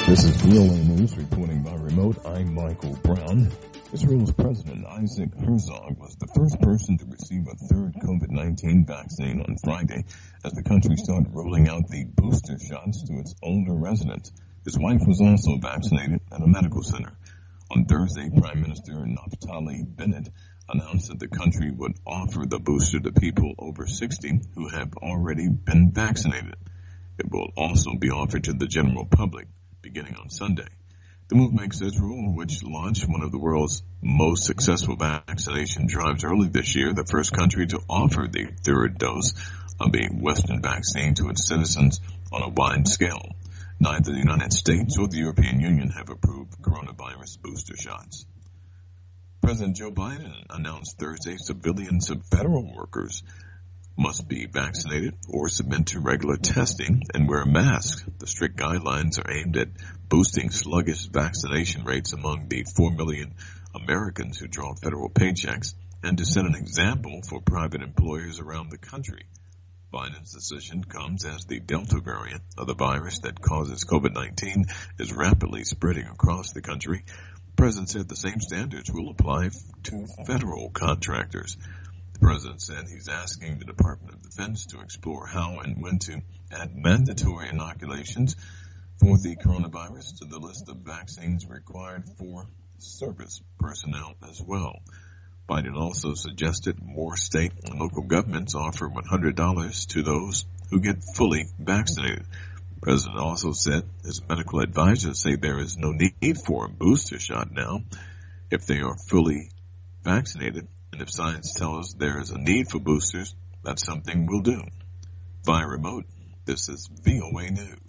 This is VOA News reporting by remote. I'm Michael Brown. Israel's President Isaac Herzog was the first person to receive a third COVID-19 vaccine on Friday as the country started rolling out the booster shots to its older residents. His wife was also vaccinated at a medical center. On Thursday, Prime Minister Naftali Bennett announced that the country would offer the booster to people over 60 who have already been vaccinated. It will also be offered to the general public beginning on Sunday. The move makes Israel, which launched one of the world's most successful vaccination drives early this year, the first country to offer the third dose of a Western vaccine to its citizens on a wide scale. Neither the United States or the European Union have approved coronavirus booster shots. President Joe Biden announced Thursday civilians of federal workers must be vaccinated or submit to regular testing and wear a mask. The strict guidelines are aimed at boosting sluggish vaccination rates among the 4 million Americans who draw federal paychecks and to set an example for private employers around the country. Biden's decision comes as the Delta variant of the virus that causes COVID-19 is rapidly spreading across the country. The president said the same standards will apply to federal contractors. The president said he's asking the Department of Defense to explore how and when to add mandatory inoculations for the coronavirus to the list of vaccines required for service personnel as well. Biden also suggested more state and local governments offer $100 to those who get fully vaccinated. The president also said his medical advisors say there is no need for a booster shot now if they are fully vaccinated. And if science tells us there is a need for boosters, that's something we'll do. Via remote, this is VOA News.